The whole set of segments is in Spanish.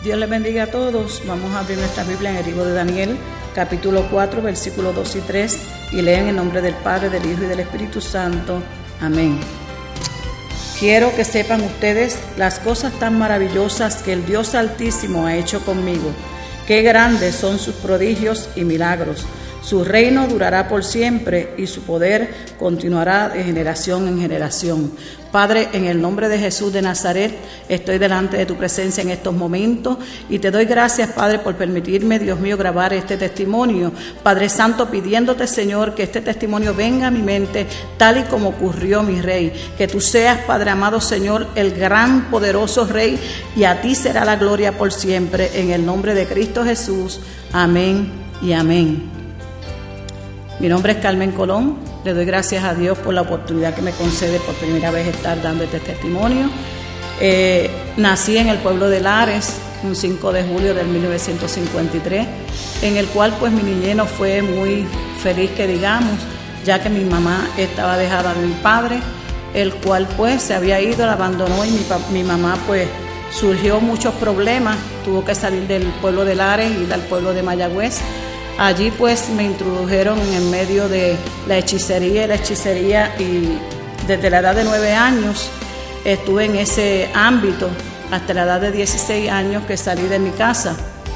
Dios les bendiga a todos. Vamos a abrir nuestra Biblia en el libro de Daniel, capítulo 4, versículos 2 y 3, y leen en nombre del Padre, del Hijo y del Espíritu Santo. Amén. Quiero que sepan ustedes las cosas tan maravillosas que el Dios Altísimo ha hecho conmigo. Qué grandes son sus prodigios y milagros. Su reino durará por siempre y su poder continuará de generación en generación. Padre, en el nombre de Jesús de Nazaret, estoy delante de tu presencia en estos momentos y te doy gracias, Padre, por permitirme, Dios mío, grabar este testimonio. Padre Santo, pidiéndote, Señor, que este testimonio venga a mi mente tal y como ocurrió, mi Rey. Que tú seas, Padre amado, Señor, el gran, poderoso Rey, y a ti será la gloria por siempre. En el nombre de Cristo Jesús. Amén y amén. Mi nombre es Carmen Colón. Le doy gracias a Dios por la oportunidad que me concede por primera vez estar dando este testimonio. Nací en el pueblo de Lares, un 5 de julio del 1953, en el cual pues mi niñez no fue muy feliz, que digamos, ya que mi mamá estaba dejada de mi padre, el cual pues se había ido, la abandonó, y mi mamá pues surgió muchos problemas, tuvo que salir del pueblo de Lares y ir al pueblo de Mayagüez. Allí pues me introdujeron en medio de la hechicería y desde la edad de 9 años estuve en ese ámbito hasta la edad de 16 años que salí de mi casa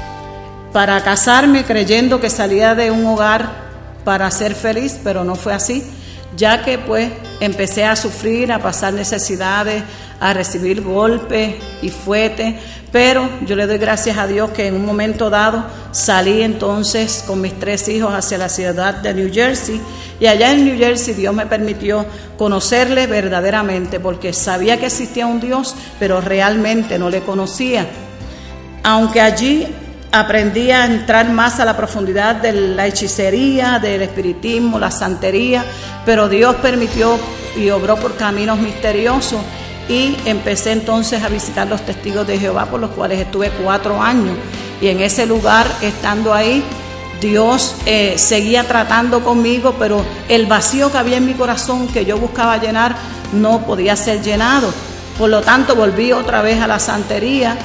para casarme, creyendo que salía de un hogar para ser feliz, pero no fue así, ya que pues empecé a sufrir, a pasar necesidades, a recibir golpes y fuetes. Pero yo le doy gracias a Dios que en un momento dado salí entonces con mis 3 hijos hacia la ciudad de New Jersey, y allá en New Jersey Dios me permitió conocerle verdaderamente, porque sabía que existía un Dios, pero realmente no le conocía. Aunque allí aprendí a entrar más a la profundidad de la hechicería, del espiritismo, la santería, pero Dios permitió y obró por caminos misteriosos. Y empecé entonces a visitar los testigos de Jehová, por los cuales estuve 4 años. Y en ese lugar, estando ahí, Dios seguía tratando conmigo, pero el vacío que había en mi corazón, que yo buscaba llenar, no podía ser llenado. Por lo tanto, volví otra vez a la santería.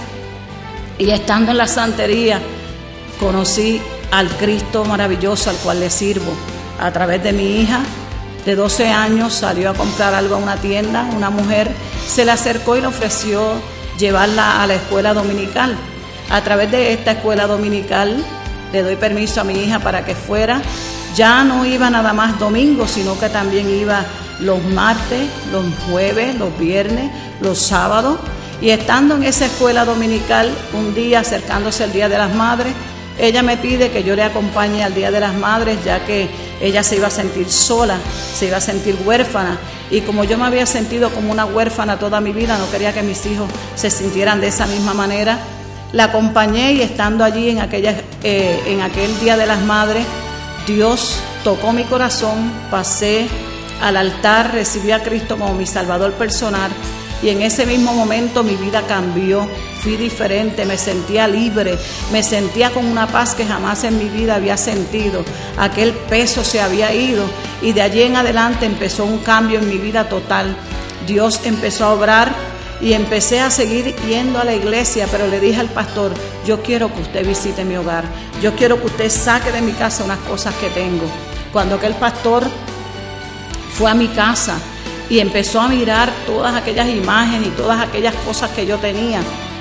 Y estando en la santería, conocí al Cristo maravilloso al cual le sirvo. A través de mi hija de 12 años, salió a comprar algo a una tienda. Una mujer se le acercó y le ofreció llevarla a la escuela dominical. A través de esta escuela dominical le doy permiso a mi hija para que fuera. Ya no iba nada más domingos, sino que también iba los martes, los jueves, los viernes, los sábados. Y estando en esa escuela dominical, un día, acercándose el Día de las Madres, ella me pide que yo le acompañe al Día de las Madres, ya que ella se iba a sentir sola, se iba a sentir huérfana. Y como yo me había sentido como una huérfana toda mi vida, no quería que mis hijos se sintieran de esa misma manera. La acompañé, y estando allí en aquel Día de las Madres, Dios tocó mi corazón, pasé al altar, recibí a Cristo como mi Salvador personal. Y en ese mismo momento mi vida cambió, fui diferente, me sentía libre, me sentía con una paz que jamás en mi vida había sentido. Aquel peso se había ido, y de allí en adelante empezó un cambio en mi vida total. Dios empezó a obrar y empecé a seguir yendo a la iglesia, pero le dije al pastor: yo quiero que usted visite mi hogar, yo quiero que usted saque de mi casa unas cosas que tengo. Cuando aquel pastor fue a mi casa y empezó a mirar todas aquellas imágenes y todas aquellas cosas que yo tenía,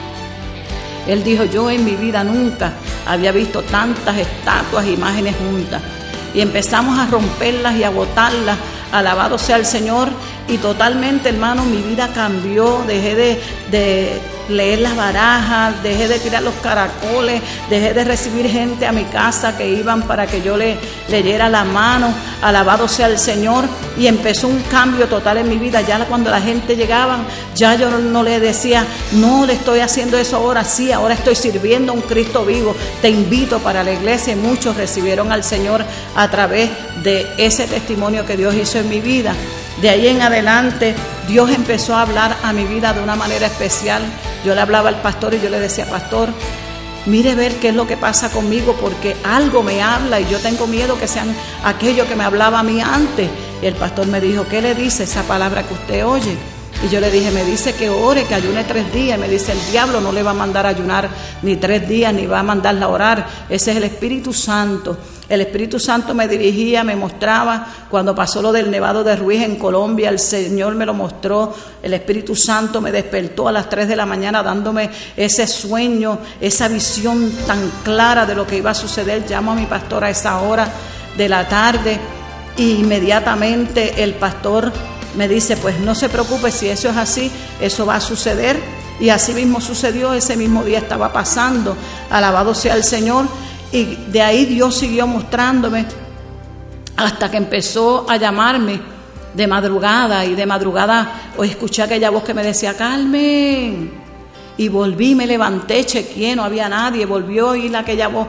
él dijo: yo en mi vida nunca había visto tantas estatuas, imágenes juntas. Y empezamos a romperlas y a botarlas. Alabado sea el Señor. Y totalmente, hermano, mi vida cambió. Dejé de leer las barajas, dejé de tirar los caracoles, dejé de recibir gente a mi casa que iban para que yo le leyera la mano. Alabado sea el Señor. Y empezó un cambio total en mi vida. Ya cuando la gente llegaba, ya yo no le decía: no le estoy haciendo eso ahora, sí, ahora estoy sirviendo a un Cristo vivo, te invito para la iglesia. Y muchos recibieron al Señor a través de ese testimonio que Dios hizo en mi vida. De ahí en adelante, Dios empezó a hablar a mi vida de una manera especial. Yo le hablaba al pastor y yo le decía: pastor, mire ver qué es lo que pasa conmigo, porque algo me habla y yo tengo miedo que sean aquello que me hablaba a mí antes. Y el pastor me dijo: ¿qué le dice esa palabra que usted oye? Y yo le dije, me dice que ore, que ayune 3 días. Y me dice, el diablo no le va a mandar a ayunar ni 3 días, ni va a mandarla a orar. Ese es el Espíritu Santo. El Espíritu Santo me dirigía, me mostraba. Cuando pasó lo del Nevado de Ruiz en Colombia, el Señor me lo mostró. El Espíritu Santo me despertó a las 3 de la mañana dándome ese sueño, esa visión tan clara de lo que iba a suceder. Llamo a mi pastor a esa hora de la tarde y inmediatamente el pastor me dice, pues no se preocupe, si eso es así, eso va a suceder. Y así mismo sucedió, ese mismo día estaba pasando, alabado sea el Señor. Y de ahí Dios siguió mostrándome hasta que empezó a llamarme de madrugada. Y de madrugada escuché aquella voz que me decía, Carmen. Y volví, me levanté, chequeé, no había nadie. Volvió a oír aquella voz,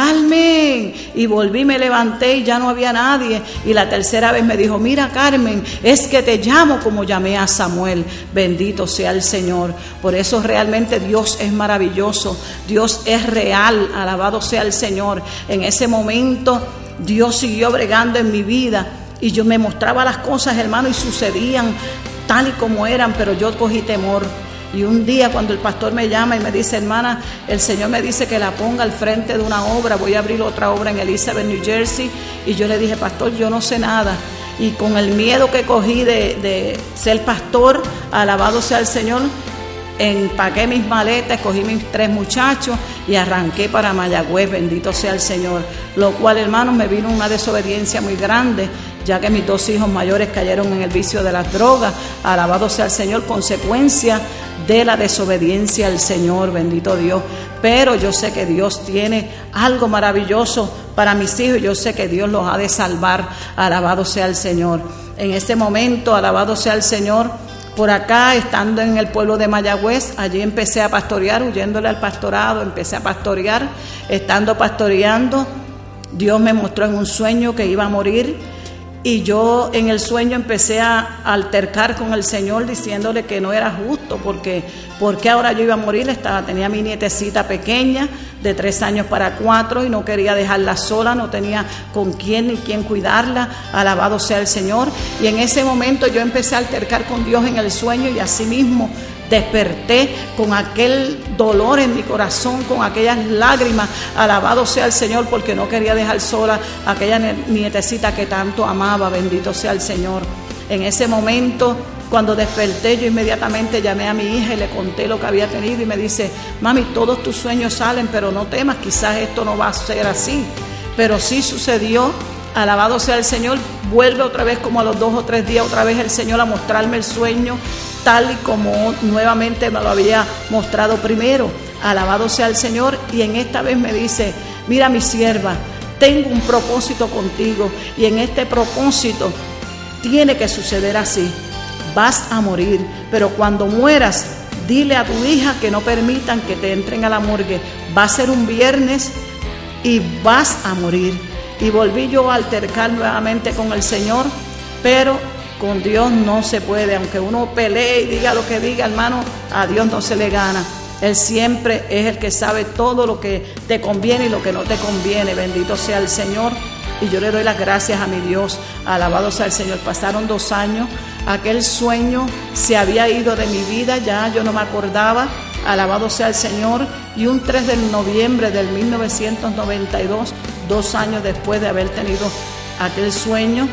Carmen. Y volví, me levanté y ya no había nadie. Y la tercera vez me dijo, mira Carmen, es que te llamo como llamé a Samuel. Bendito sea el Señor. Por eso realmente Dios es maravilloso. Dios es real, alabado sea el Señor. En ese momento Dios siguió bregando en mi vida. Y yo me mostraba las cosas, hermano, y sucedían tal y como eran, pero yo cogí temor. Y un día cuando el pastor me llama y me dice, hermana, el Señor me dice que la ponga al frente de una obra, voy a abrir otra obra en Elizabeth, New Jersey. Y yo le dije, pastor, yo no sé nada. Y con el miedo que cogí de ser pastor, alabado sea el Señor, empaqué mis maletas, cogí mis 3 muchachos y arranqué para Mayagüez, bendito sea el Señor. Lo cual, hermanos, me vino una desobediencia muy grande, ya que mis 2 hijos mayores cayeron en el vicio de las drogas, alabado sea el Señor, consecuencia de la desobediencia al Señor, bendito Dios. Pero yo sé que Dios tiene algo maravilloso para mis hijos, yo sé que Dios los ha de salvar, alabado sea el Señor. En este momento, alabado sea el Señor, por acá, estando en el pueblo de Mayagüez, allí empecé a pastorear, huyéndole al pastorado, empecé a pastorear. Estando pastoreando, Dios me mostró en un sueño que iba a morir. Y yo en el sueño empecé a altercar con el Señor diciéndole que no era justo, porque ahora yo iba a morir. Tenía mi nietecita pequeña de 3 años para 4 y no quería dejarla sola, no tenía con quién ni quién cuidarla, alabado sea el Señor. Y en ese momento yo empecé a altercar con Dios en el sueño y así mismo desperté con aquel dolor en mi corazón, con aquellas lágrimas, alabado sea el Señor, porque no quería dejar sola a aquella nietecita que tanto amaba, bendito sea el Señor. En ese momento, cuando desperté, yo inmediatamente llamé a mi hija y le conté lo que había tenido y me dice, mami, todos tus sueños salen, pero no temas, quizás esto no va a ser así. Pero sí sucedió, alabado sea el Señor. Vuelve otra vez, como a los 2 o 3 días, otra vez el Señor a mostrarme el sueño tal y como nuevamente me lo había mostrado primero, alabado sea el Señor. Y en esta vez me dice, mira mi sierva, tengo un propósito contigo y en este propósito tiene que suceder así. Vas a morir, pero cuando mueras, dile a tu hija que no permitan que te entren a la morgue. Va a ser un viernes y vas a morir. Y volví yo a altercar nuevamente con el Señor, pero con Dios no se puede. Aunque uno pelee y diga lo que diga, hermano, a Dios no se le gana. Él siempre es el que sabe todo lo que te conviene y lo que no te conviene. Bendito sea el Señor. Y yo le doy las gracias a mi Dios. Alabado sea el Señor. Pasaron 2 años. Aquel sueño se había ido de mi vida. Ya yo no me acordaba. Alabado sea el Señor. Y un 3 de noviembre del 1992, 2 años después de haber tenido aquel sueño,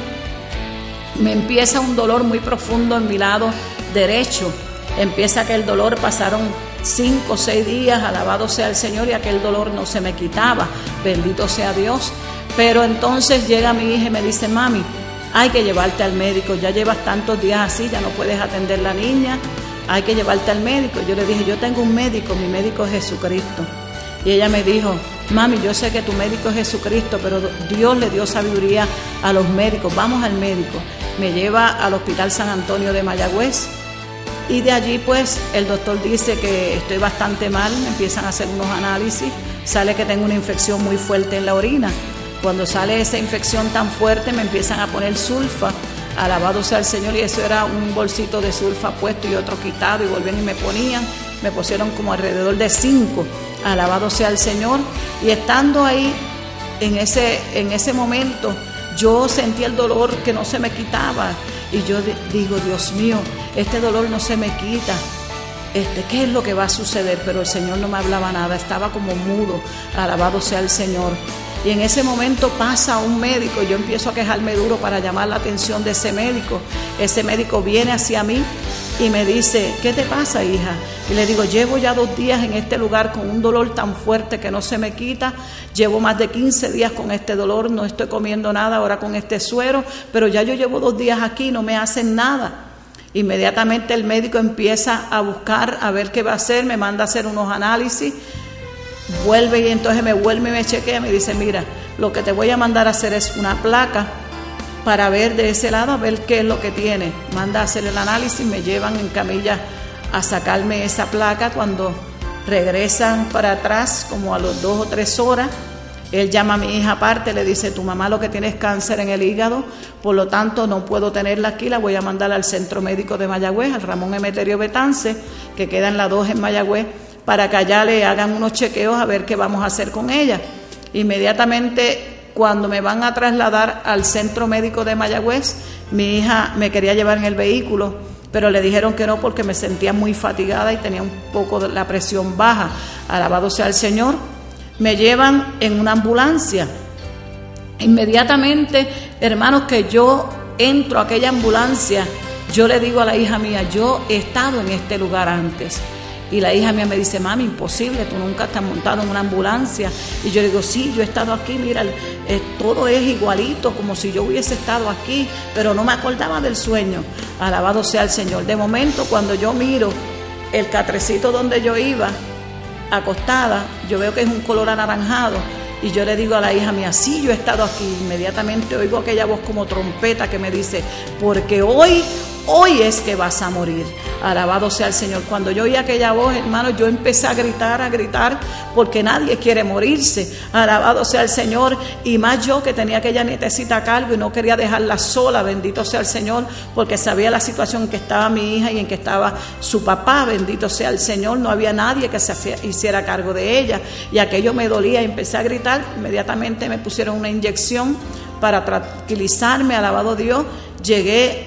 me empieza un dolor muy profundo en mi lado derecho. Empieza aquel dolor, pasaron 5 o 6 días, alabado sea el Señor, y aquel dolor no se me quitaba, bendito sea Dios. Pero entonces llega mi hija y me dice, mami, hay que llevarte al médico, ya llevas tantos días así, ya no puedes atender a la niña, hay que llevarte al médico. Yo le dije, yo tengo un médico, mi médico es Jesucristo. Y ella me dijo, mami, yo sé que tu médico es Jesucristo, pero Dios le dio sabiduría a los médicos, vamos al médico. Me lleva al Hospital San Antonio de Mayagüez y de allí pues el doctor dice que estoy bastante mal, me empiezan a hacer unos análisis, sale que tengo una infección muy fuerte en la orina. Cuando sale esa infección tan fuerte me empiezan a poner sulfa, alabado sea el Señor, y eso era un bolsito de sulfa puesto y otro quitado, y volvían y me pusieron como alrededor de 5, alabado sea el Señor. Y estando ahí en ese momento yo sentí el dolor que no se me quitaba y yo digo, Dios mío, este dolor no se me quita. ¿Qué es lo que va a suceder? Pero el Señor no me hablaba nada, estaba como mudo, alabado sea el Señor. Y en ese momento pasa un médico, yo empiezo a quejarme duro para llamar la atención de ese médico. Ese médico viene hacia mí y me dice, ¿qué te pasa, hija? Y le digo, llevo ya 2 días en este lugar con un dolor tan fuerte que no se me quita, llevo más de 15 días con este dolor, no estoy comiendo nada ahora con este suero, pero ya yo llevo 2 días aquí y no me hacen nada. Inmediatamente el médico empieza a buscar, a ver qué va a hacer, me manda a hacer unos análisis, vuelve y entonces me vuelve y me chequea, me dice, mira, lo que te voy a mandar a hacer es una placa para ver de ese lado, a ver qué es lo que tiene. Manda a hacer el análisis, me llevan en camilla a sacarme esa placa. Cuando regresan para atrás, como a las 2 o 3 horas, él llama a mi hija aparte, le dice, tu mamá lo que tiene es cáncer en el hígado, por lo tanto no puedo tenerla aquí, la voy a mandar al Centro Médico de Mayagüez, al Ramón Emeterio Betance, que queda en la 2 en Mayagüez, para que allá le hagan unos chequeos a ver qué vamos a hacer con ella. Inmediatamente, cuando me van a trasladar al Centro Médico de Mayagüez, mi hija me quería llevar en el vehículo, pero le dijeron que no porque me sentía muy fatigada y tenía un poco de la presión baja. Alabado sea el Señor. Me llevan en una ambulancia. Inmediatamente, hermanos, que yo entro a aquella ambulancia, yo le digo a la hija mía, yo he estado en este lugar antes. Y la hija mía me dice, mami, imposible, tú nunca estás montado en una ambulancia. Y yo le digo, sí, yo he estado aquí, mira, todo es igualito, como si yo hubiese estado aquí, pero no me acordaba del sueño. Alabado sea el Señor. De momento, cuando yo miro el catrecito donde yo iba, acostada, yo veo que es un color anaranjado y yo le digo a la hija mía, sí, yo he estado aquí. Inmediatamente oigo aquella voz como trompeta que me dice, porque hoy es que vas a morir. Alabado sea el Señor. Cuando yo oí aquella voz, hermano, yo empecé a gritar, porque nadie quiere morirse. Alabado sea el Señor. Y más yo que tenía aquella nietecita a cargo y no quería dejarla sola, bendito sea el Señor, porque sabía la situación en que estaba mi hija y en que estaba su papá, bendito sea el Señor. No había nadie que se hiciera cargo de ella. Y aquello me dolía y empecé a gritar. Inmediatamente me pusieron una inyección para tranquilizarme, alabado Dios. Llegué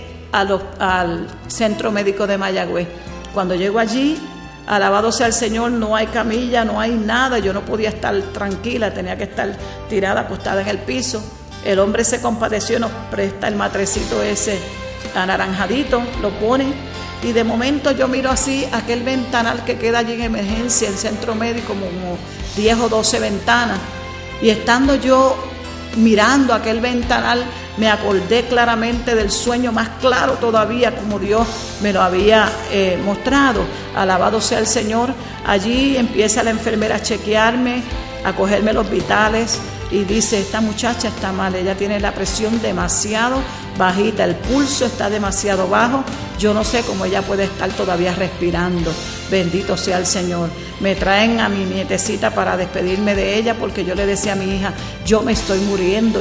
al Centro Médico de Mayagüez. Cuando llego allí, alabado sea el Señor, no hay camilla, no hay nada. Yo no podía estar tranquila, tenía que estar tirada, acostada en el piso. El hombre se compadeció y nos presta el matrecito ese anaranjadito, lo pone. Y de momento yo miro así aquel ventanal que queda allí en emergencia, el centro médico, como 10 o 12 ventanas. Y estando yo mirando aquel ventanal, me acordé claramente del sueño, más claro todavía, como Dios me lo había mostrado. Alabado sea el Señor. Allí empieza la enfermera a chequearme, a cogerme los vitales y dice, esta muchacha está mal, ella tiene la presión demasiado bajita, el pulso está demasiado bajo, yo no sé cómo ella puede estar todavía respirando. Bendito sea el Señor. Me traen a mi nietecita para despedirme de ella, porque yo le decía a mi hija, yo me estoy muriendo.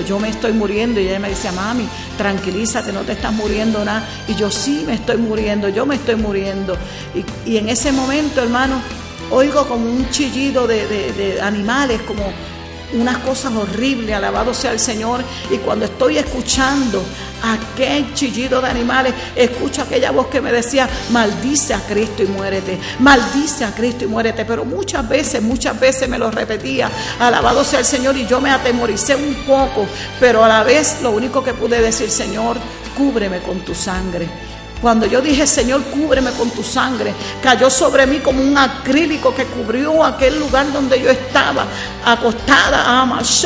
Y ella me decía, mami, tranquilízate, no te estás muriendo nada. Y yo, sí, yo me estoy muriendo. Y en ese momento, hermano, oigo como un chillido de animales, como unas cosas horribles, alabado sea el Señor. Y cuando estoy escuchando aquel chillido de animales, escucho aquella voz que me decía, maldice a Cristo y muérete, maldice a Cristo y muérete. Pero muchas veces me lo repetía, alabado sea el Señor, y yo me atemoricé un poco, pero a la vez lo único que pude decir, Señor, cúbreme con tu sangre. Cuando yo dije, Señor, cúbreme con tu sangre, cayó sobre mí como un acrílico que cubrió aquel lugar donde yo estaba acostada.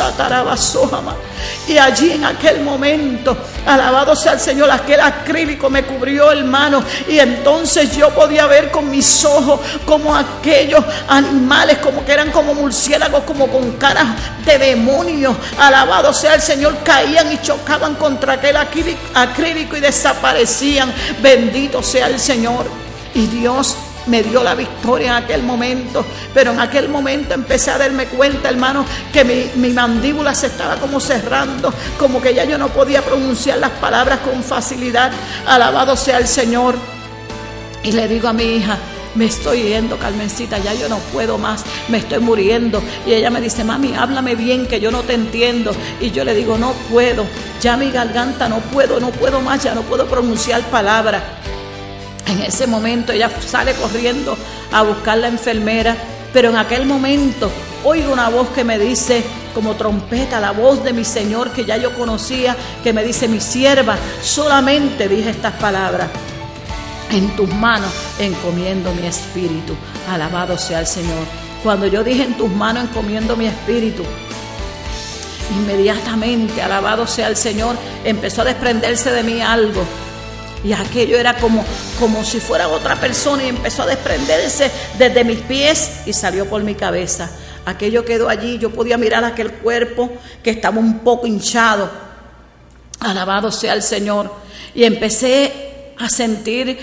Y allí en aquel momento, alabado sea el Señor, aquel acrílico me cubrió, hermano. Y entonces yo podía ver con mis ojos como aquellos animales, como que eran como murciélagos, como con caras de demonios, alabado sea el Señor, caían y chocaban contra aquel acrílico y desaparecían. Bendito sea el Señor. Y Dios me dio la victoria en aquel momento. Pero en aquel momento empecé a darme cuenta, hermano, que mi mandíbula se estaba como cerrando, como que ya yo no podía pronunciar las palabras con facilidad. Alabado sea el Señor. Y le digo a mi hija, me estoy yendo, Carmencita, ya yo no puedo más, me estoy muriendo. Y ella me dice, mami, háblame bien, que yo no te entiendo. Y yo le digo, no puedo, ya mi garganta no puedo más, ya no puedo pronunciar palabras. En ese momento ella sale corriendo a buscar la enfermera, pero en aquel momento oigo una voz que me dice, como trompeta, la voz de mi Señor que ya yo conocía, que me dice: mi sierva, solamente dije estas palabras: en tus manos encomiendo mi espíritu. Alabado sea el Señor. Cuando yo dije: en tus manos encomiendo mi espíritu, inmediatamente, alabado sea el Señor, empezó a desprenderse de mí algo. Y aquello era como si fuera otra persona, y empezó a desprenderse desde mis pies y salió por mi cabeza. Aquello quedó allí. Yo podía mirar aquel cuerpo que estaba un poco hinchado. Alabado sea el Señor. Y empecé a sentir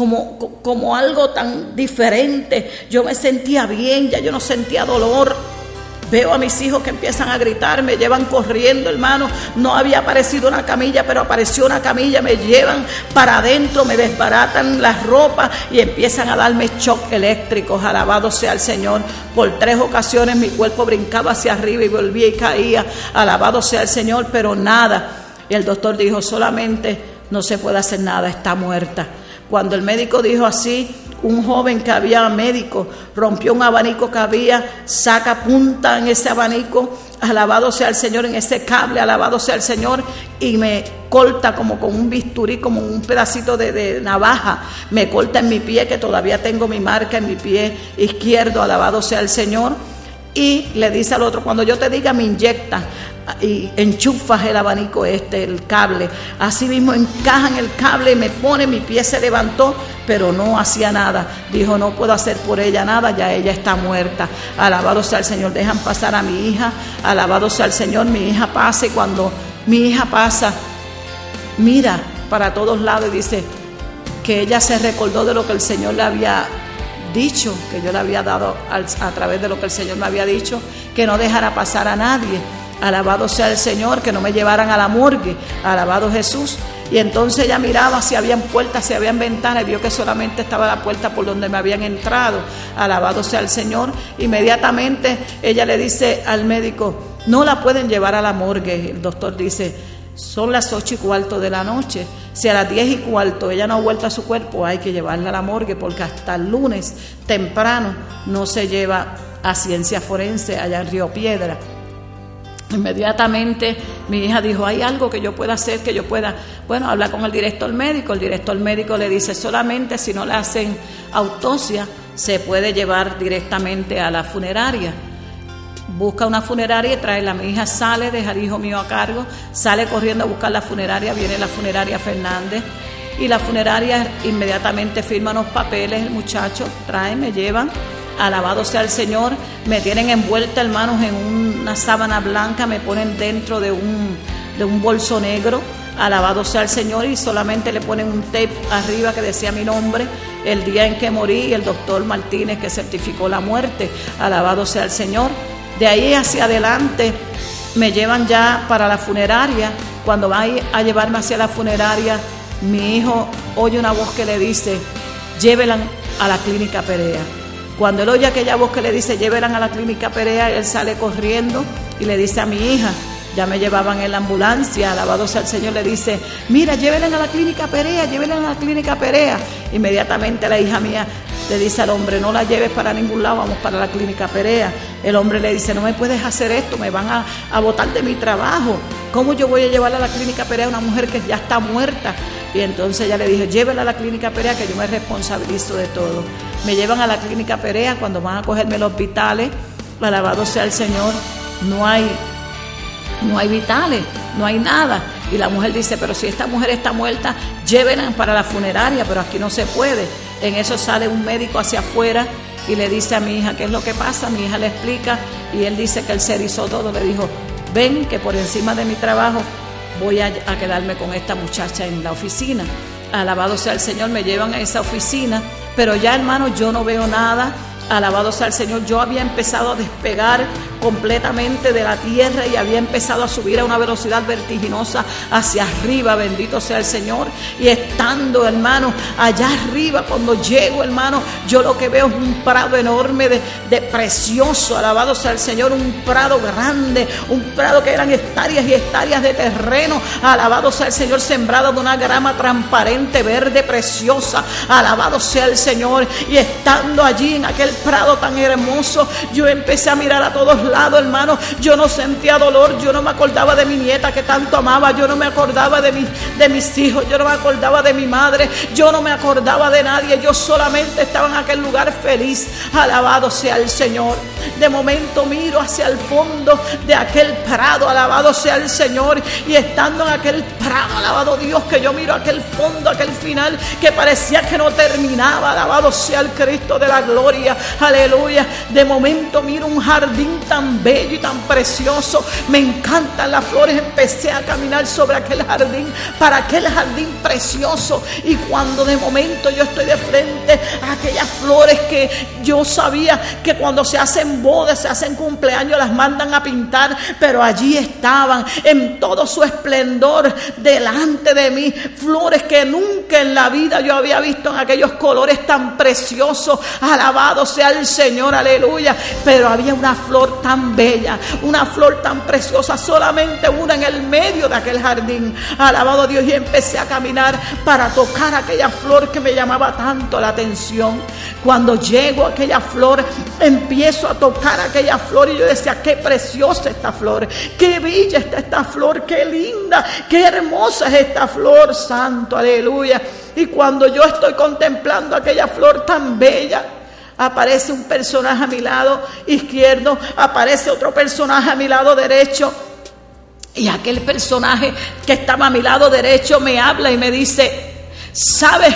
como algo tan diferente. Yo me sentía bien, ya yo no sentía dolor. Veo a mis hijos que empiezan a gritar, me llevan corriendo, hermano. No había aparecido una camilla, pero apareció una camilla. Me llevan para adentro, me desbaratan las ropas y empiezan a darme shock eléctricos. Alabado sea el Señor. Por 3 ocasiones mi cuerpo brincaba hacia arriba y volvía y caía. Alabado sea el Señor, pero nada. Y el doctor dijo: solamente no se puede hacer nada, está muerta. Cuando el médico dijo así, un joven que había médico rompió un abanico que había, saca punta en ese abanico, alabado sea el Señor, en ese cable, alabado sea el Señor, y me corta como con un bisturí, como un pedacito de navaja, me corta en mi pie, que todavía tengo mi marca en mi pie izquierdo, alabado sea el Señor. Y le dice al otro: cuando yo te diga, me inyectas y enchufas el abanico el cable. Así mismo encajan el cable y me pone, mi pie se levantó, pero no hacía nada. Dijo: no puedo hacer por ella nada, ya ella está muerta. Alabado sea el Señor. Dejan pasar a mi hija, alabado sea el Señor. Mi hija pasa, y cuando mi hija pasa, mira para todos lados y dice que ella se recordó de lo que el Señor le había dicho, que yo le había dado a través de lo que el Señor me había dicho, que no dejara pasar a nadie. Alabado sea el Señor, que no me llevaran a la morgue. Alabado Jesús. Y entonces ella miraba si habían puertas, si habían ventanas, y vio que solamente estaba la puerta por donde me habían entrado. Alabado sea el Señor. Inmediatamente ella le dice al médico: no la pueden llevar a la morgue. El doctor dice: son las 8:15 de la noche. Si a las 10:15 ella no ha vuelto a su cuerpo, hay que llevarla a la morgue, porque hasta el lunes temprano no se lleva a ciencia forense allá en Río Piedra. Inmediatamente mi hija dijo: hay algo que yo pueda hacer, que yo pueda, hablar con el director médico. El director médico le dice: solamente si no le hacen autopsia se puede llevar directamente a la funeraria. Busca una funeraria y tráela. Mi hija sale, deja al hijo mío a cargo, sale corriendo a buscar la funeraria. Viene la funeraria Fernández, y la funeraria inmediatamente firma los papeles. El muchacho trae, me llevan. Alabado sea el Señor. Me tienen envuelta, hermanos, en una sábana blanca, me ponen dentro de un bolso negro. Alabado sea el Señor. Y solamente le ponen un tape arriba que decía mi nombre, el día en que morí, y el doctor Martínez, que certificó la muerte. Alabado sea el Señor. De ahí hacia adelante me llevan ya para la funeraria. Cuando va a llevarme hacia la funeraria, mi hijo oye una voz que le dice: llévelan a la clínica Perea. Cuando él oye aquella voz que le dice: llévelan a la clínica Perea, él sale corriendo y le dice a mi hija, ya me llevaban en la ambulancia, alabado sea el Señor, le dice: mira, llévelan a la clínica Perea, llévelan a la clínica Perea. Inmediatamente la hija mía le dice al hombre: no la lleves para ningún lado, vamos para la clínica Perea. El hombre le dice: no me puedes hacer esto, me van a botar de mi trabajo. ¿Cómo yo voy a llevarla a la clínica Perea a una mujer que ya está muerta? Y entonces ella le dijo: llévela a la clínica Perea, que yo me responsabilizo de todo. Me llevan a la clínica Perea. Cuando van a cogerme los vitales, alabado sea el Señor, no hay vitales, no hay nada. Y la mujer dice: pero si esta mujer está muerta, llévenla para la funeraria, pero aquí no se puede. En eso sale un médico hacia afuera y le dice a mi hija: ¿qué es lo que pasa? Mi hija le explica y él dice que él se erizó todo. Le dijo: ven, que por encima de mi trabajo voy a quedarme con esta muchacha en la oficina. Alabado sea el Señor. Me llevan a esa oficina, pero ya, hermano, yo no veo nada. Alabado sea el Señor. Yo había empezado a despegar completamente de la tierra y había empezado a subir a una velocidad vertiginosa hacia arriba, bendito sea el Señor. Y estando, hermano, allá arriba, cuando llego, hermano, yo lo que veo es un prado enorme de precioso, alabado sea el Señor, un prado grande, un prado que eran hectáreas y hectáreas de terreno, alabado sea el Señor, sembrado de una grama transparente, verde, preciosa, alabado sea el Señor. Y estando allí en aquel prado tan hermoso, yo empecé a mirar a todos lados, hermano. Yo no sentía dolor, yo no me acordaba de mi nieta que tanto amaba, yo no me acordaba de mis hijos, yo no me acordaba de mi madre, yo no me acordaba de nadie, yo solamente estaba en aquel lugar feliz, alabado sea el Señor. De momento miro hacia el fondo de aquel prado, alabado sea el Señor, y estando en aquel prado, alabado Dios, que yo miro aquel fondo, aquel final que parecía que no terminaba, alabado sea el Cristo de la gloria, aleluya. De momento miro un jardín tan bello y tan precioso, me encantan las flores, empecé a caminar sobre aquel jardín, para aquel jardín precioso, y cuando de momento yo estoy de frente a aquellas flores que yo sabía que cuando se hacen bodas, se hacen cumpleaños, las mandan a pintar, pero allí estaban en todo su esplendor delante de mí, flores que nunca en la vida yo había visto en aquellos colores tan preciosos, alabado sea el Señor, aleluya. Pero había una flor tan bella, una flor tan preciosa, solamente una en el medio de aquel jardín, alabado Dios. Y empecé a caminar para tocar aquella flor que me llamaba tanto la atención. Cuando llego a aquella flor, empiezo a tocar aquella flor y yo decía: qué preciosa esta flor, qué bella está esta flor, qué linda, qué hermosa es esta flor, santo, aleluya. Y cuando yo estoy contemplando aquella flor tan bella, aparece un personaje a mi lado izquierdo, aparece otro personaje a mi lado derecho, y aquel personaje que estaba a mi lado derecho me habla y me dice: ¿Sabes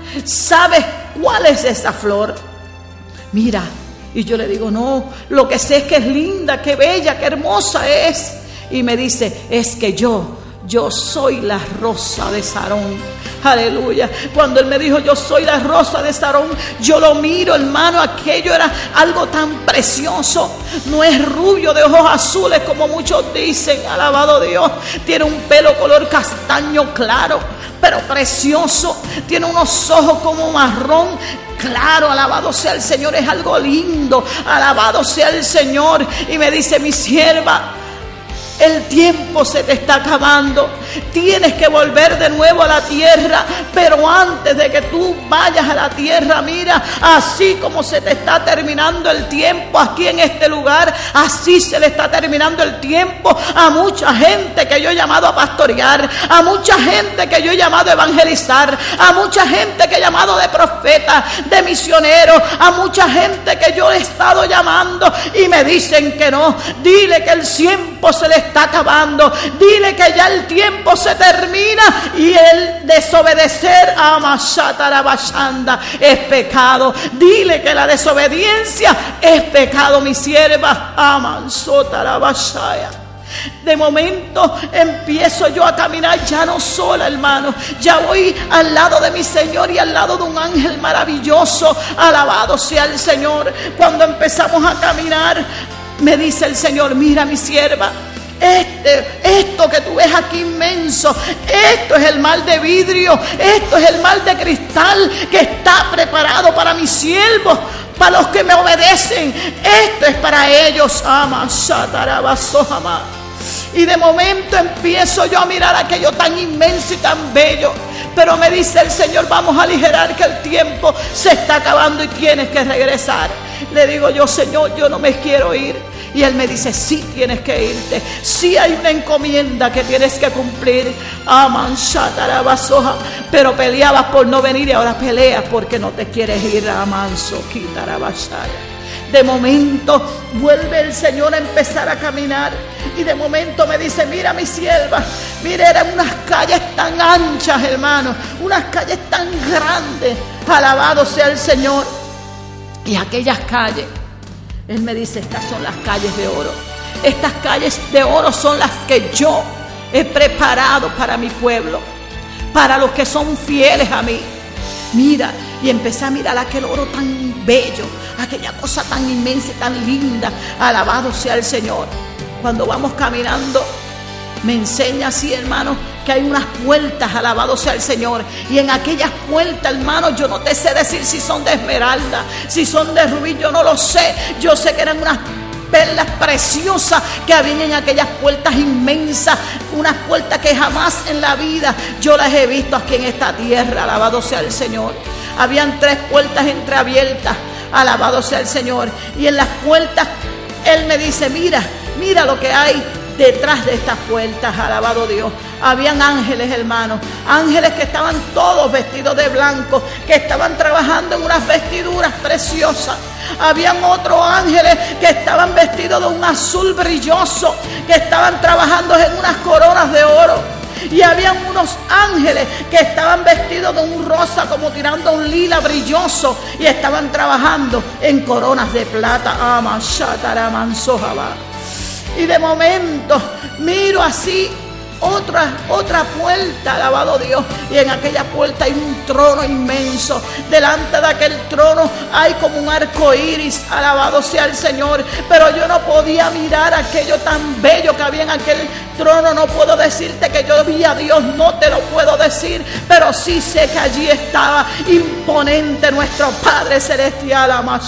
cuál es esa flor? Mira. Y yo le digo: no, lo que sé es que es linda, que bella, que hermosa es. Y me dice: es que yo soy la rosa de Sarón. Aleluya. Cuando él me dijo: yo soy la rosa de Sarón, yo lo miro, hermano, aquello era algo tan precioso. No es rubio, de ojos azules como muchos dicen, alabado Dios. Tiene un pelo color castaño claro, pero precioso. Tiene unos ojos como marrón claro, alabado sea el Señor. Es algo lindo, alabado sea el Señor. Y me dice: mi sierva, el tiempo se te está acabando, tienes que volver de nuevo a la tierra, pero antes de que tú vayas a la tierra, mira, así como se te está terminando el tiempo aquí en este lugar, así se le está terminando el tiempo a mucha gente que yo he llamado a pastorear, a mucha gente que yo he llamado a evangelizar, a mucha gente que he llamado de profeta, de misionero, a mucha gente que yo he estado llamando y me dicen que no. Dile que el tiempo se le está acabando, dile que ya el tiempo se termina, y el desobedecer a Mashatarabashanda es pecado. Dile que la desobediencia es pecado, mi sierva. Amansotarabashaya. De momento empiezo yo a caminar ya no sola, hermano, ya voy al lado de mi Señor y al lado de un ángel maravilloso, alabado sea el Señor. Cuando empezamos a caminar, me dice el Señor: mira, mi sierva, esto que tú ves aquí inmenso, esto es el mar de vidrio, esto es el mar de cristal que está preparado para mis siervos, para los que me obedecen. Esto es para ellos. Y de momento empiezo yo a mirar aquello tan inmenso y tan bello, pero me dice el Señor: vamos a aligerar, que el tiempo se está acabando y tienes que regresar. Le digo yo: Señor, yo no me quiero ir. Y él me dice: sí, tienes que irte, sí hay una encomienda que tienes que cumplir. Pero peleabas por no venir y ahora peleas porque no te quieres ir. De momento vuelve el Señor a empezar a caminar, y de momento me dice: mira, mi sierva, mira, eran unas calles tan anchas, hermano, unas calles tan grandes, alabado sea el Señor. Y aquellas calles, él me dice: estas son las calles de oro. Estas calles de oro son las que yo he preparado para mi pueblo, para los que son fieles a mí. Mira, y empecé a mirar aquel oro tan bello, aquella cosa tan inmensa y tan linda. Alabado sea el Señor. Cuando vamos caminando, me enseña así, hermano, que hay unas puertas, alabado sea el Señor. Y en aquellas puertas, hermano, yo no te sé decir si son de esmeralda, si son de rubí, yo no lo sé. Yo sé que eran unas perlas preciosas que habían en aquellas puertas inmensas, unas puertas que jamás en la vida yo las he visto aquí en esta tierra, alabado sea el Señor. Habían 3 puertas entreabiertas, alabado sea el Señor. Y en las puertas Él me dice, mira lo que hay detrás de estas puertas, alabado Dios. Habían ángeles, hermanos, ángeles que estaban todos vestidos de blanco, que estaban trabajando en unas vestiduras preciosas. Habían otros ángeles que estaban vestidos de un azul brilloso, que estaban trabajando en unas coronas de oro. Y habían unos ángeles que estaban vestidos de un rosa, como tirando un lila brilloso, y estaban trabajando en coronas de plata. Y de momento miro así otra puerta, alabado Dios, y en aquella puerta hay un trono inmenso. Delante de aquel trono hay como un arco iris, alabado sea el Señor. Pero yo no podía mirar aquello tan bello que había en aquel trono. No puedo decirte que yo vi a Dios, no te lo puedo decir, pero sí sé que allí estaba imponente nuestro Padre Celestial.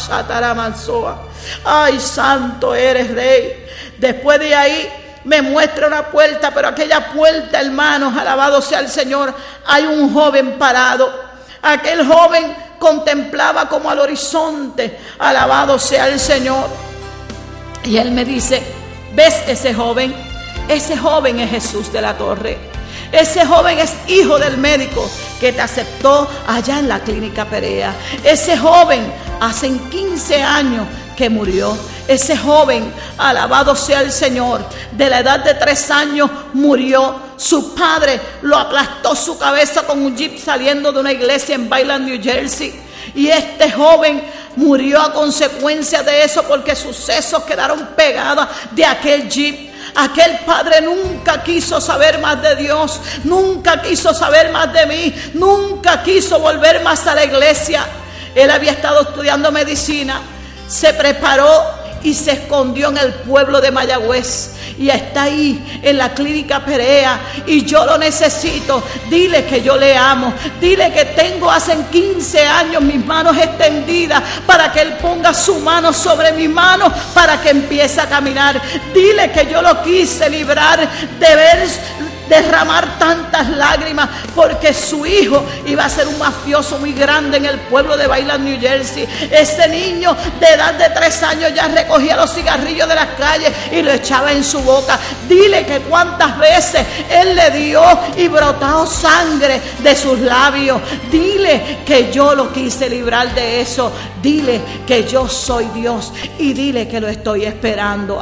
Ay, santo eres, Rey. Después de ahí me muestra una puerta, pero aquella puerta, hermanos, alabado sea el Señor, hay un joven parado. Aquel joven contemplaba como al horizonte, alabado sea el Señor. Y él me dice, ¿ves ese joven? Ese joven es Jesús de la Torre. Ese joven es hijo del médico que te aceptó allá en la clínica Perea. Ese joven hace 15 años que murió. Ese joven, alabado sea el Señor, de la edad de 3 años murió. Su padre lo aplastó su cabeza con un jeep saliendo de una iglesia en Bayland, New Jersey. Y este joven murió a consecuencia de eso, porque sus sesos quedaron pegados de aquel jeep. Aquel padre nunca quiso saber más de Dios, nunca quiso saber más de mí, nunca quiso volver más a la iglesia. Él había estado estudiando medicina, se preparó y se escondió en el pueblo de Mayagüez. Y está ahí en la clínica Perea, y yo lo necesito. Dile que yo le amo, dile que tengo hace 15 años mis manos extendidas para que Él ponga su mano sobre mi mano para que empiece a caminar. Dile que yo lo quise librar de ver derramar tantas lágrimas, porque su hijo iba a ser un mafioso muy grande en el pueblo de Bayland, New Jersey. Ese niño de edad de 3 años ya recogía los cigarrillos de las calles y lo echaba en su boca. Dile que cuántas veces él le dio y brotó sangre de sus labios. Dile que yo lo quise librar de eso. Dile que yo soy Dios, y dile que lo estoy esperando.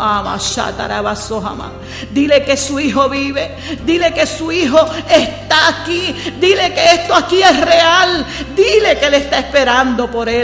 Dile que su hijo vive. Dile que su hijo está aquí. Dile que esto aquí es real. Dile que le está esperando por él.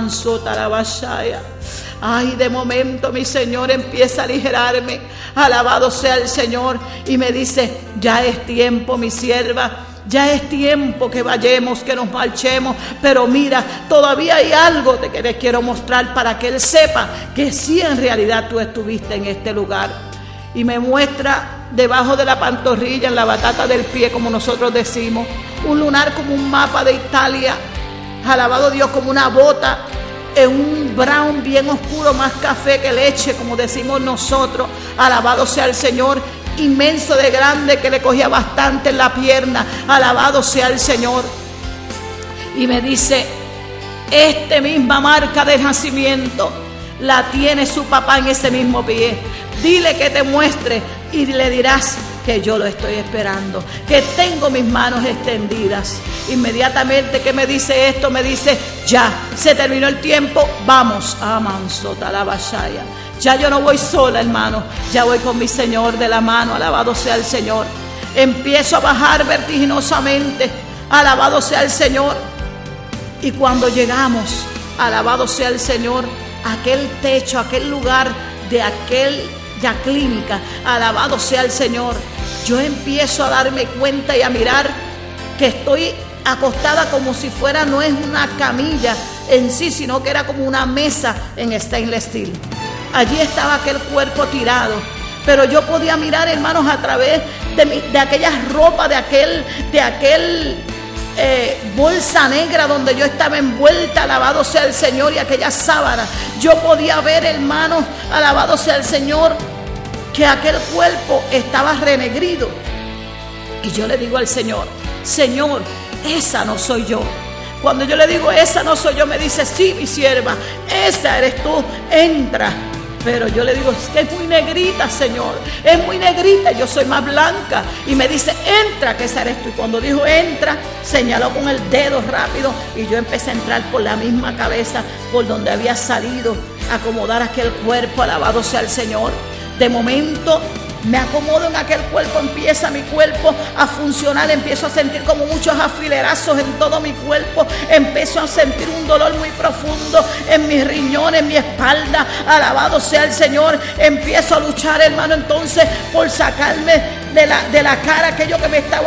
Ay, de momento mi Señor empieza a aligerarme. Alabado sea el Señor. Y me dice: ya es tiempo, mi sierva. Ya es tiempo que vayamos, que nos marchemos. Pero mira, todavía hay algo que les quiero mostrar para que él sepa que sí, en realidad tú estuviste en este lugar. Y me muestra debajo de la pantorrilla, en la batata del pie, como nosotros decimos, un lunar como un mapa de Italia. Alabado Dios, como una bota en un brown bien oscuro, más café que leche, como decimos nosotros. Alabado sea el Señor. Inmenso de grande, que le cogía bastante en la pierna. Alabado sea el Señor. Y me dice: esta misma marca de nacimiento la tiene su papá en ese mismo pie. Dile que te muestre y le dirás que yo lo estoy esperando, que tengo mis manos extendidas. Inmediatamente que me dice esto, me dice: ya, se terminó el tiempo, vamos. Amansota la bashaya. Ya yo no voy sola, hermano, ya voy con mi Señor de la mano. Alabado sea el Señor. Empiezo a bajar vertiginosamente. Alabado sea el Señor. Y cuando llegamos, alabado sea el Señor, aquel techo, aquel lugar de aquella clínica, alabado sea el Señor, yo empiezo a darme cuenta y a mirar que estoy acostada como si fuera, no es una camilla en sí, sino que era como una mesa en stainless steel. Allí estaba aquel cuerpo tirado, pero yo podía mirar, hermanos, a través de aquellas ropas, de aquel bolsa negra donde yo estaba envuelta, alabado sea el Señor, y aquella sábana. Yo podía ver, hermanos, alabado sea el Señor, que aquel cuerpo estaba renegrido. Y yo le digo al Señor: Señor, esa no soy yo. Cuando yo le digo esa no soy yo, me dice: sí, mi sierva, esa eres tú, entra. Pero yo le digo: es que es muy negrita, Señor, es muy negrita, yo soy más blanca. Y me dice: entra, que esa eres tú. Y cuando dijo entra, señaló con el dedo rápido, y yo empecé a entrar por la misma cabeza por donde había salido, a acomodar aquel cuerpo, alabado sea el Señor. De momento me acomodo en aquel cuerpo, empieza mi cuerpo a funcionar, empiezo a sentir como muchos afilerazos en todo mi cuerpo, empiezo a sentir un dolor muy profundo en mis riñones, en mi espalda, alabado sea el Señor. Empiezo a luchar, hermano, entonces por sacarme de la cara aquello que me estaba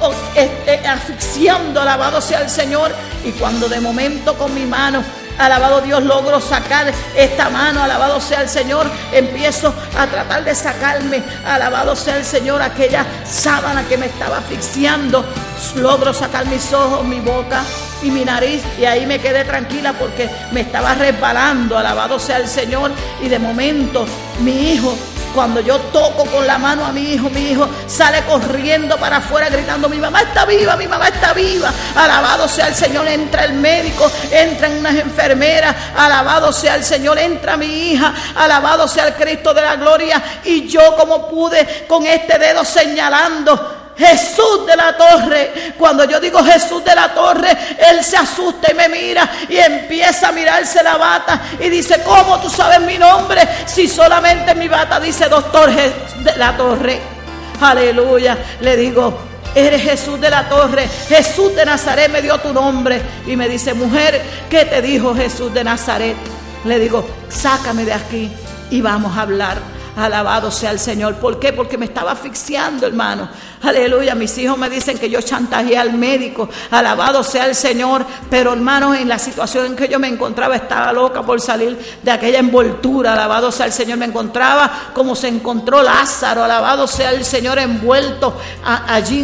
asfixiando, alabado sea el Señor. Y cuando de momento con mi mano, alabado Dios, logro sacar esta mano, alabado sea el Señor, empiezo a tratar de sacarme, alabado sea el Señor, aquella sábana que me estaba asfixiando. Logro sacar mis ojos, mi boca y mi nariz, y ahí me quedé tranquila porque me estaba resbalando, alabado sea el Señor. Y de momento mi hijo, cuando yo toco con la mano a mi hijo sale corriendo para afuera gritando: mi mamá está viva, mi mamá está viva. Alabado sea el Señor. Entra el médico, entran unas enfermeras, alabado sea el Señor, entra mi hija, alabado sea el Cristo de la gloria. Y yo, como pude, con este dedo señalando: Jesús de la Torre. Cuando yo digo Jesús de la Torre, él se asusta y me mira y empieza a mirarse la bata y dice: ¿cómo tú sabes mi nombre si solamente mi bata dice Doctor de la Torre? Aleluya. Le digo: eres Jesús de la Torre, Jesús de Nazaret me dio tu nombre. Y me dice: mujer, ¿qué te dijo Jesús de Nazaret? Le digo: sácame de aquí y vamos a hablar. Alabado sea el Señor. ¿Por qué? Porque me estaba asfixiando, hermano. Aleluya. Mis hijos me dicen que yo chantajeé al médico. Alabado sea el Señor. Pero, hermanos, en la situación en que yo me encontraba, estaba loca por salir de aquella envoltura. Alabado sea el Señor. Me encontraba como se encontró Lázaro. Alabado sea el Señor, envuelto allí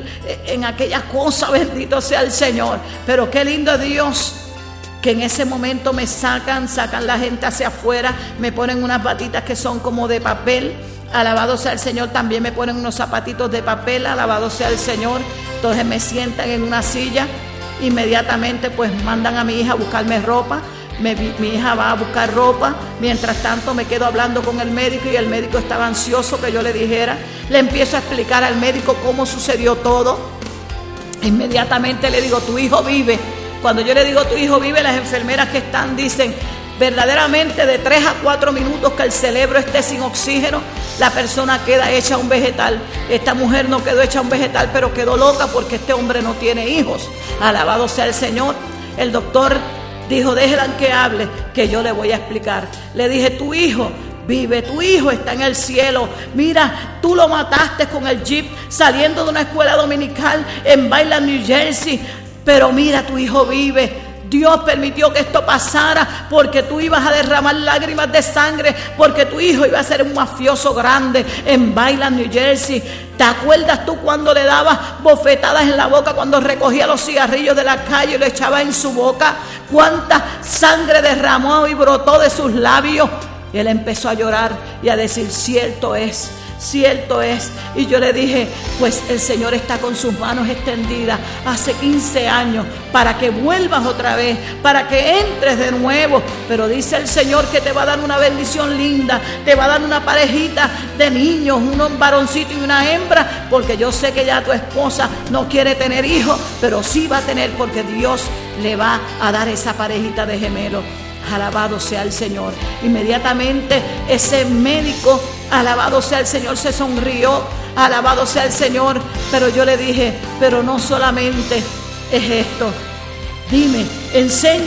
en aquella cosa. Bendito sea el Señor. Pero qué lindo es Dios, que en ese momento me sacan la gente hacia afuera, me ponen unas batitas que son como de papel, alabado sea el Señor. También me ponen unos zapatitos de papel, alabado sea el Señor. Entonces me sientan en una silla, inmediatamente pues mandan a mi hija a buscarme ropa. Mi hija va a buscar ropa. Mientras tanto me quedo hablando con el médico, y el médico estaba ansioso que yo le dijera. Le empiezo a explicar al médico cómo sucedió todo. Inmediatamente le digo: tu hijo vive. Cuando yo le digo tu hijo vive, las enfermeras que están dicen: verdaderamente de 3 a 4 minutos que el cerebro esté sin oxígeno, la persona queda hecha un vegetal. Esta mujer no quedó hecha un vegetal, pero quedó loca porque este hombre no tiene hijos. Alabado sea el Señor. El doctor dijo: déjela que hable, que yo le voy a explicar. Le dije: tu hijo vive, tu hijo está en el cielo. Mira, tú lo mataste con el jeep saliendo de una escuela dominical en Bayland, New Jersey. Pero mira, tu hijo vive. Dios permitió que esto pasara porque tú ibas a derramar lágrimas de sangre, porque tu hijo iba a ser un mafioso grande en Bayland, New Jersey. ¿Te acuerdas tú cuando le dabas bofetadas en la boca, cuando recogía los cigarrillos de la calle y lo echaba en su boca? ¿Cuánta sangre derramó y brotó de sus labios? Y él empezó a llorar y a decir: cierto es. Cierto es. Y yo le dije: pues el Señor está con sus manos extendidas hace 15 años para que vuelvas otra vez, para que entres de nuevo. Pero dice el Señor que te va a dar una bendición linda, te va a dar una parejita de niños, un varoncito y una hembra, porque yo sé que ya tu esposa no quiere tener hijos, pero sí va a tener, porque Dios le va a dar esa parejita de gemelos. Alabado sea el Señor. Inmediatamente ese médico, alabado sea el Señor, se sonrió. Alabado sea el Señor. Pero yo le dije: pero no solamente es esto. Dime, enséñame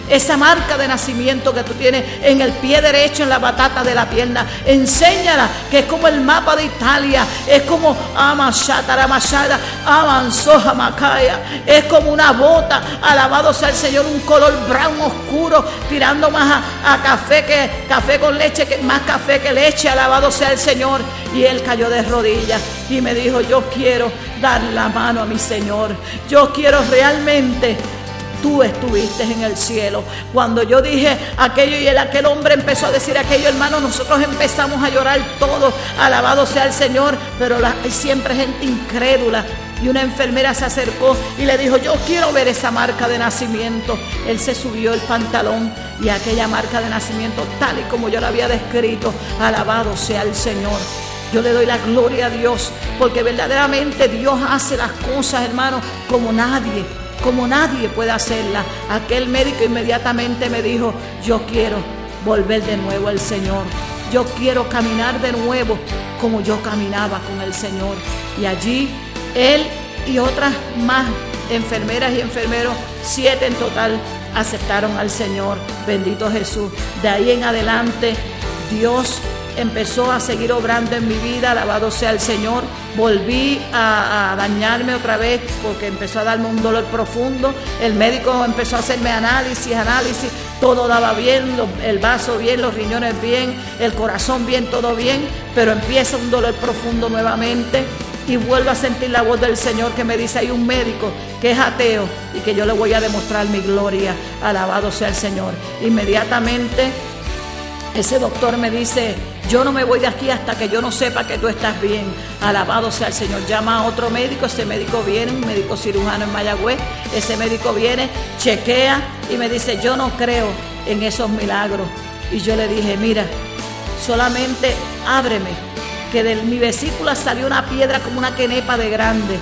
esa marca de nacimiento que tú tienes en el pie derecho, en la batata de la pierna. Enséñala que es como el mapa de Italia, es como es como una bota, alabado sea el Señor, un color brown oscuro, tirando más a café con leche, más café que leche, alabado sea el Señor. Y él cayó de rodillas y me dijo: yo quiero dar la mano a mi Señor, yo quiero realmente. Tú estuviste en el cielo. Cuando yo dije aquello y aquel hombre empezó a decir aquello, hermano, nosotros empezamos a llorar todos, alabado sea el Señor, pero hay siempre gente incrédula. Y una enfermera se acercó y le dijo: yo quiero ver esa marca de nacimiento. Él se subió el pantalón y aquella marca de nacimiento, tal y como yo la había descrito, alabado sea el Señor. Yo le doy la gloria a Dios, porque verdaderamente Dios hace las cosas, hermano, como nadie puede hacerla. Aquel médico inmediatamente me dijo: yo quiero volver de nuevo al Señor, yo quiero caminar de nuevo como yo caminaba con el Señor. Y allí él y otras más enfermeras y enfermeros, 7 en total, aceptaron al Señor. Bendito Jesús. De ahí en adelante Dios empezó a seguir obrando en mi vida, alabado sea el Señor. Volví a dañarme otra vez porque empezó a darme un dolor profundo. El médico empezó a hacerme análisis, todo daba bien, el vaso bien, los riñones bien, el corazón bien, todo bien, pero empieza un dolor profundo nuevamente y vuelvo a sentir la voz del Señor que me dice: hay un médico que es ateo y que yo le voy a demostrar mi gloria, alabado sea el Señor. Inmediatamente ese doctor me dice: yo no me voy de aquí hasta que yo no sepa que tú estás bien. Alabado sea el Señor. Llama a otro médico. Ese médico viene, un médico cirujano en Mayagüez. Ese médico viene, chequea y me dice: yo no creo en esos milagros. Y yo le dije: mira, solamente ábreme, que de mi vesícula salió una piedra como una quenepa de grande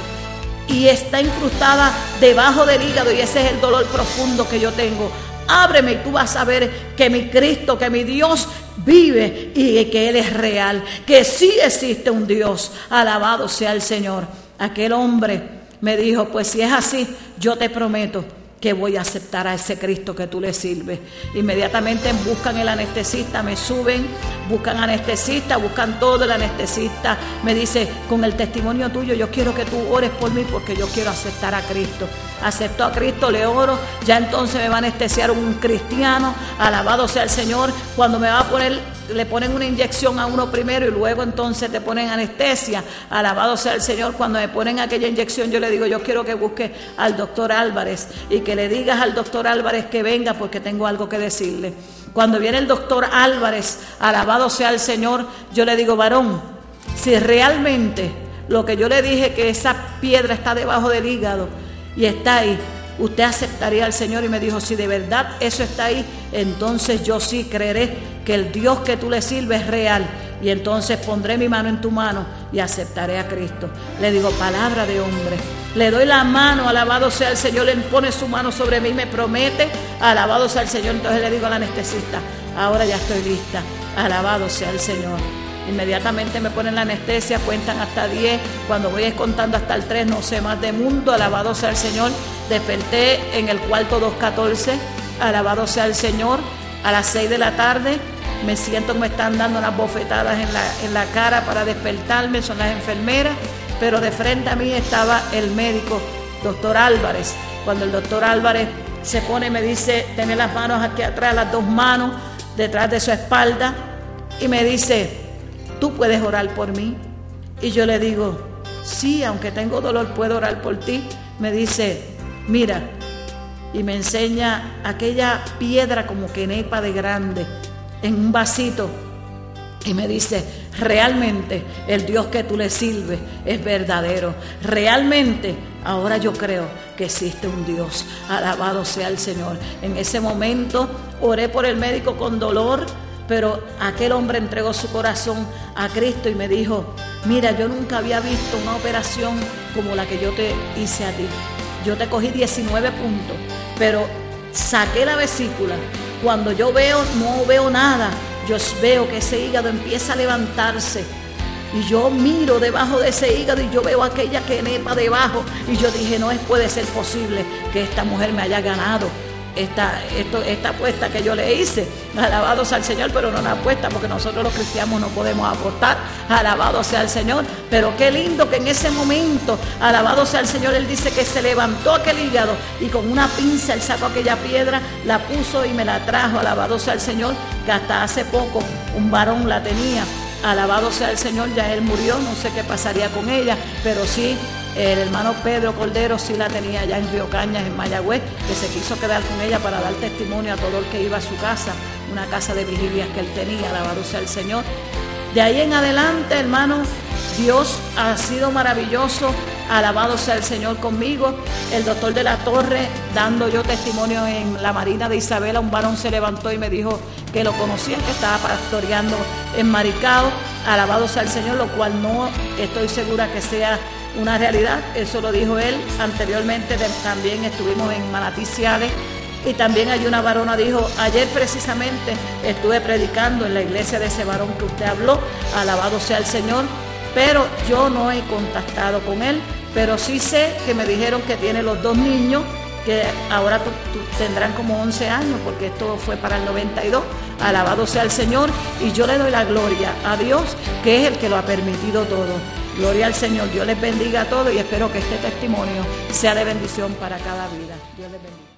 y está incrustada debajo del hígado, y ese es el dolor profundo que yo tengo. Ábreme y tú vas a ver que mi Cristo, que mi Dios vive y que Él es real, que sí existe un Dios. Alabado sea el Señor. Aquel hombre me dijo: pues si es así, yo te prometo que voy a aceptar a ese Cristo que tú le sirves. Inmediatamente buscan el anestesista, me suben, buscan anestesista, buscan todo. El anestesista me dice: con el testimonio tuyo yo quiero que tú ores por mí porque yo quiero aceptar a Cristo. Acepto a Cristo, le oro, ya entonces me va a anestesiar un cristiano, alabado sea el Señor. Cuando me va a poner, le ponen una inyección a uno primero y luego entonces te ponen anestesia, alabado sea el Señor. Cuando me ponen aquella inyección, yo le digo: yo quiero que busque al doctor Álvarez y que le digas al doctor Álvarez que venga porque tengo algo que decirle. Cuando viene el doctor Álvarez, alabado sea el Señor, yo le digo: varón, si realmente lo que yo le dije, que esa piedra está debajo del hígado y está ahí, ¿usted aceptaría al Señor? Y me dijo: si de verdad eso está ahí, entonces yo sí creeré que el Dios que tú le sirves es real, y entonces pondré mi mano en tu mano y aceptaré a Cristo. Le digo: palabra de hombre. Le doy la mano, alabado sea el Señor. Él pone su mano sobre mí, me promete, alabado sea el Señor. Entonces le digo al anestesista: ahora ya estoy lista, alabado sea el Señor. Inmediatamente me ponen la anestesia, cuentan hasta 10. Cuando voy contando hasta el 3, no sé más de mundo, alabado sea el Señor. Desperté en el cuarto 214, alabado sea el Señor. A las 6 de la tarde me siento que me están dando unas bofetadas en la cara para despertarme, son las enfermeras, pero de frente a mí estaba el médico, doctor Álvarez. Cuando el doctor Álvarez se pone, me dice: tiene las manos aquí atrás, las 2 manos detrás de su espalda, y me dice: ¿tú puedes orar por mí? Y yo le digo: sí, aunque tengo dolor, puedo orar por ti. Me dice: mira, y me enseña aquella piedra como quenepa de grande en un vasito, y me dice: realmente el Dios que tú le sirves es verdadero. Realmente ahora yo creo que existe un Dios. Alabado sea el Señor. En ese momento oré por el médico con dolor, pero aquel hombre entregó su corazón a Cristo y me dijo: mira, yo nunca había visto una operación como la que yo te hice a ti. Yo te cogí 19 puntos, pero saqué la vesícula. Cuando yo veo, no veo nada. Yo veo que ese hígado empieza a levantarse. Y yo miro debajo de ese hígado y yo veo aquella quenepa debajo. Y yo dije: no puede ser posible que esta mujer me haya ganado. esta apuesta que yo le hice. Alabado sea el Señor, pero no una apuesta, porque nosotros los cristianos no podemos aportar. Alabado sea el Señor. Pero qué lindo que en ese momento, alabado sea el Señor, Él dice que se levantó aquel hígado y con una pinza Él sacó aquella piedra, la puso y me la trajo. Alabado sea el Señor, que hasta hace poco un varón la tenía. Alabado sea el Señor, ya él murió, no sé qué pasaría con ella, pero sí, el hermano Pedro Cordero sí la tenía allá en Río Cañas, en Mayagüez, que se quiso quedar con ella para dar testimonio a todo el que iba a su casa, una casa de vigilias que él tenía. Alabado sea el Señor. De ahí en adelante, hermano, Dios ha sido maravilloso. Alabado sea el Señor conmigo. El doctor de la Torre, dando yo testimonio en la Marina de Isabela, un varón se levantó y me dijo que lo conocían, que estaba pastoreando en Maricao. Alabado sea el Señor, lo cual no estoy segura que sea una realidad. Eso lo dijo él. Anteriormente también estuvimos en Manatí Ciales. Y también hay una varona, dijo, ayer precisamente estuve predicando en la iglesia de ese varón que usted habló. Alabado sea el Señor. Pero yo no he contactado con él, pero sí sé que me dijeron que tiene los 2 niños, que ahora tendrán como 11 años, porque esto fue para el 92. Alabado sea el Señor, y yo le doy la gloria a Dios, que es el que lo ha permitido todo. Gloria al Señor. Dios les bendiga a todos y espero que este testimonio sea de bendición para cada vida. Dios les bendiga.